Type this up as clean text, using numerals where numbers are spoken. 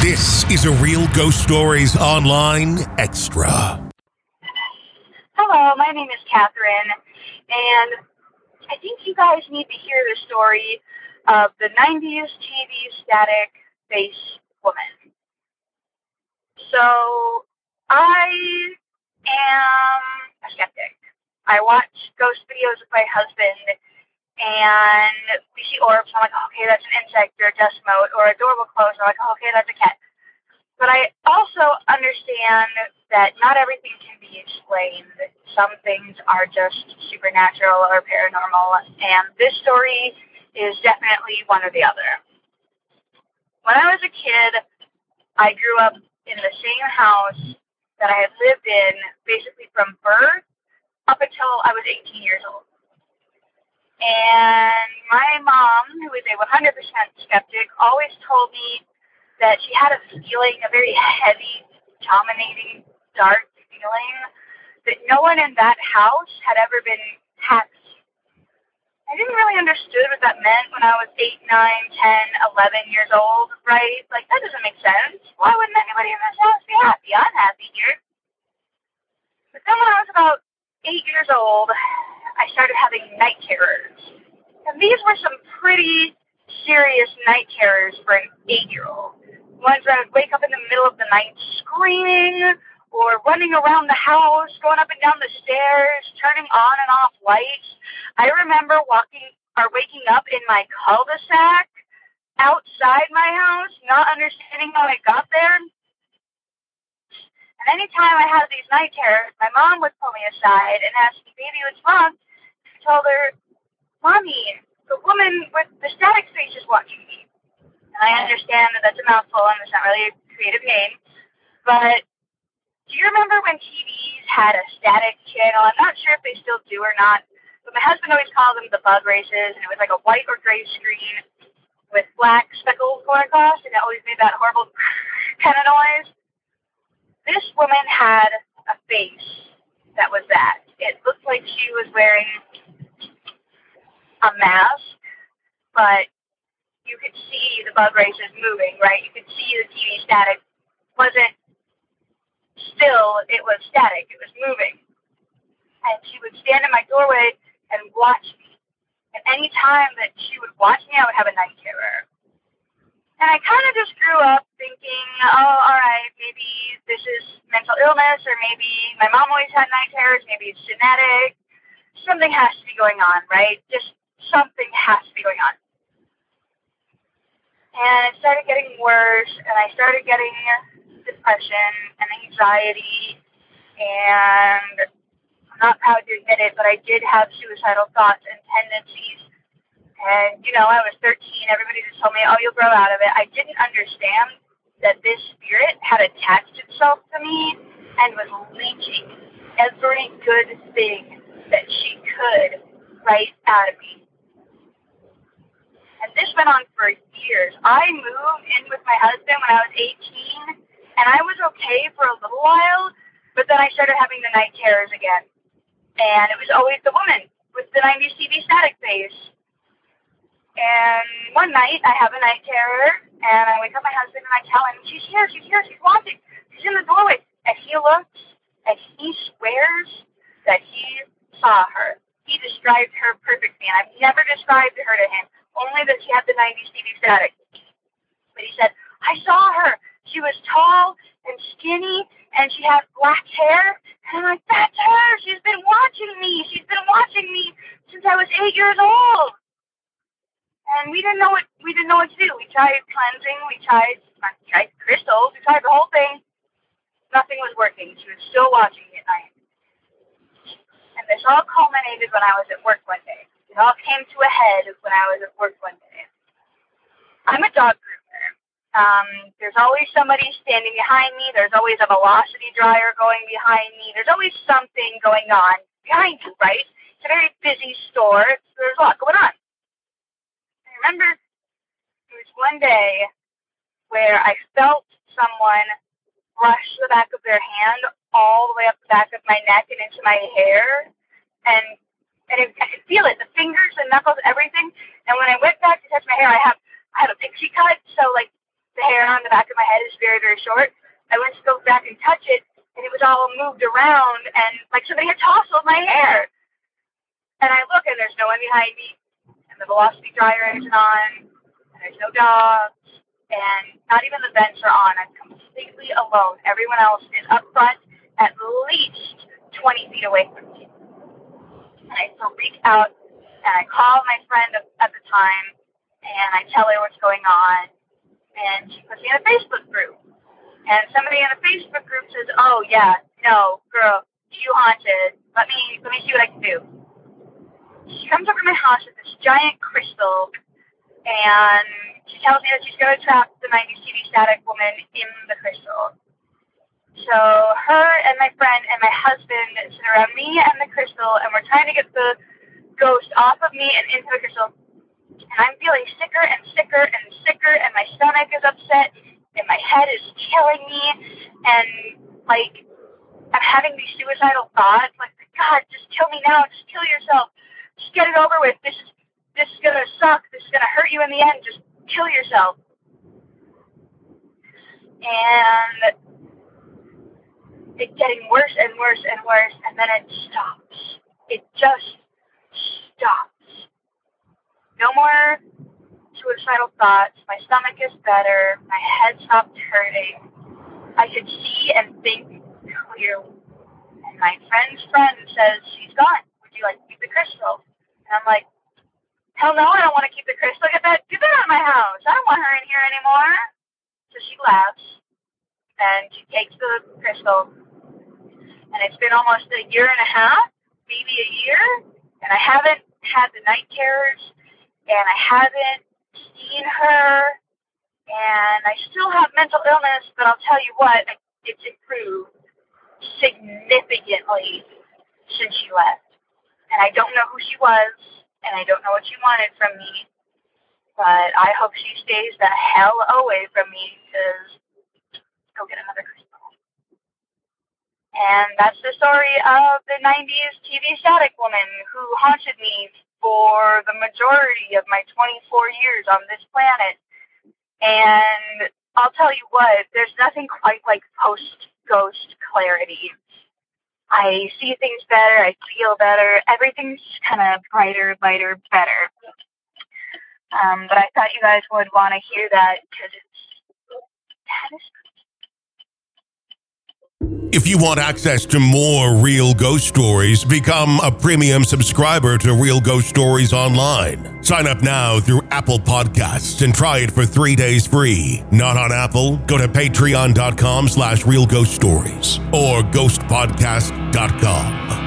This is a Real Ghost Stories Online Extra. Hello, my name is Catherine, and I think you guys need to hear the story of the 90s TV static bass woman. So, I am a skeptic. I watch ghost videos with my husband, and we see orbs, and I'm like, okay, that's an insect or a dust mote, or a door will close, and I'm like, okay, that's a cat. But I also understand that not everything can be explained. Some things are just supernatural or paranormal, and this story is definitely one or the other. When I was a kid, I grew up in the same house that I had lived in basically from birth up until I was 18 years old. And my mom, who is a 100% skeptic, always told me that she had a feeling, a very heavy, dominating, dark feeling, that no one in that house had ever been happy. I didn't really understand what that meant when I was 8, 9, 10, 11 years old, right? Like, that doesn't make sense. Why wouldn't anybody in this house be happy? I'm happy here. But then when I was about 8 years old, I started having night terrors. And these were some pretty serious night terrors for an 8-year-old. Ones where I would wake up in the middle of the night screaming or running around the house, going up and down the stairs, turning on and off lights. I remember waking up in my cul-de-sac outside my house, not understanding how I got there. And anytime I had these night terrors, my mom would pull me aside and ask me, baby, what's wrong? I told her, Mommy, the woman with the static face is watching me. And I understand that that's a mouthful and it's not really a creative name. But do you remember when TVs had a static channel? I'm not sure if they still do or not. But my husband always called them the bug races. And it was like a white or gray screen with black speckles going across. And it always made that horrible kind of noise. This woman had a face that was that. It looked like she was wearing a mask, but you could see the bug races moving, right? You could see the TV static wasn't still, it was static, it was moving. And she would stand in my doorway and watch me. And any time that she would watch me, I would have a night terror. And I kind of just grew up thinking, oh, all right, maybe this is mental illness, or maybe my mom always had night terrors, maybe it's genetic. Something has to be going on, right? Just something has to be going on. And it started getting worse, and I started getting depression and anxiety, and I'm not proud to admit it, but I did have suicidal thoughts and tendencies. And, I was 13. Everybody just told me, oh, you'll grow out of it. I didn't understand that this spirit had attached itself to me and was leeching every good thing that she could right out of me. And this went on for years. I moved in with my husband when I was 18, and I was okay for a little while, but then I started having the night terrors again. And it was always the woman with the 90s TV static face. And one night, I have a night terror, and I wake up my husband, and I tell him, she's here, she's watching, she's in the doorway. And he looks, and he swears that he saw her. He described her perfectly, and I've never described her to him, only that she had the 90s TV static. But he said, I saw her. She was tall and skinny, and she had black hair. And I'm like, that's her. She's been watching me. She's been watching me since I was 8 years old. And we didn't know what to do. We tried cleansing. We tried crystals. We tried the whole thing. Nothing was working. She was still watching me at night. And this all culminated when I was at work one day. It all came to a head when I was at work one day. I'm a dog groomer. There's always somebody standing behind me. There's always a velocity dryer going behind me. There's always something going on behind you, right? It's a very busy store. There's a lot going on. I remember there was one day where I felt someone brush the back of their hand all the way up the back of my neck and into my hair, and I could feel it, the fingers, the knuckles, everything. And when I went back to touch my hair, I have a pixie cut, so like the hair on the back of my head is very, very short. I went to go back and touch it, and it was all moved around, and like somebody had tousled my hair. And I look, and there's no one behind me, and the Velocity dryer isn't on, and there's no dogs, and not even the vents are on. I'm completely alone. Everyone else is up front, at least 20 feet away from me. And I freak out, and I call my friend at the time, and I tell her what's going on, and she puts me in a Facebook group. And somebody in the Facebook group says, "Oh yeah, no, girl, you haunted. Let me see what I can do." She comes over to my house with this giant crystal, and she tells me that she's going to trap the 90s TV static woman in the crystal. So her and my friend and my husband sit around me and the crystal, and we're trying to get the ghost off of me and into the crystal. And I'm feeling sicker and sicker and sicker, and my stomach is upset, and my head is killing me, and, like, I'm having these suicidal thoughts, like, God, just kill me now, just kill yourself, just get it over with, this is gonna suck, this is gonna hurt you in the end, just kill yourself. And it's getting worse and worse and worse, and then it stops. It just stops. No more suicidal thoughts. My stomach is better. My head stopped hurting. I could see and think clearly. And my friend's friend says, "She's gone. Would you like to keep the crystal?" And I'm like, "Hell no, I don't want to keep the crystal. Get that out of my house. I don't want her in here anymore." So she laughs, and she takes the crystal. And it's been almost a year and a half, maybe a year, and I haven't had the night terrors, and I haven't seen her, and I still have mental illness, but I'll tell you what, it's improved significantly since she left. And I don't know who she was, and I don't know what she wanted from me, but I hope she stays the hell away from me, because go get another crystal. And that's the story of the 90s TV static woman who haunted me for the majority of my 24 years on this planet. And I'll tell you what, there's nothing quite like post-ghost clarity. I see things better, I feel better, everything's kind of brighter, lighter, better. But I thought you guys would want to hear that, because that is. If you want access to more Real Ghost Stories, become a premium subscriber to Real Ghost Stories Online. Sign up now through Apple Podcasts and try it for 3 days free. Not on Apple? Go to patreon.com/realghoststories or ghostpodcast.com.